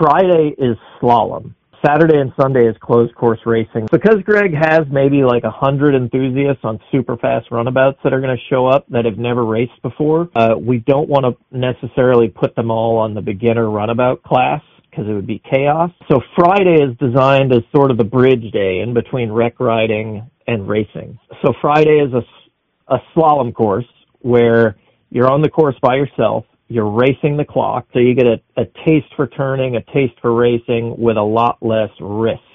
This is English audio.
Friday is slalom. Saturday and Sunday is closed course racing. Because Greg has maybe like 100 enthusiasts on super fast runabouts that are going to show up that have never raced before, we don't want to necessarily put them all on the beginner runabout class because it would be chaos. So Friday is designed as sort of the bridge day in between rec riding and racing. So Friday is a slalom course where you're on the course by yourself. You're racing the clock, so you get a taste for turning, a taste for racing with a lot less risk.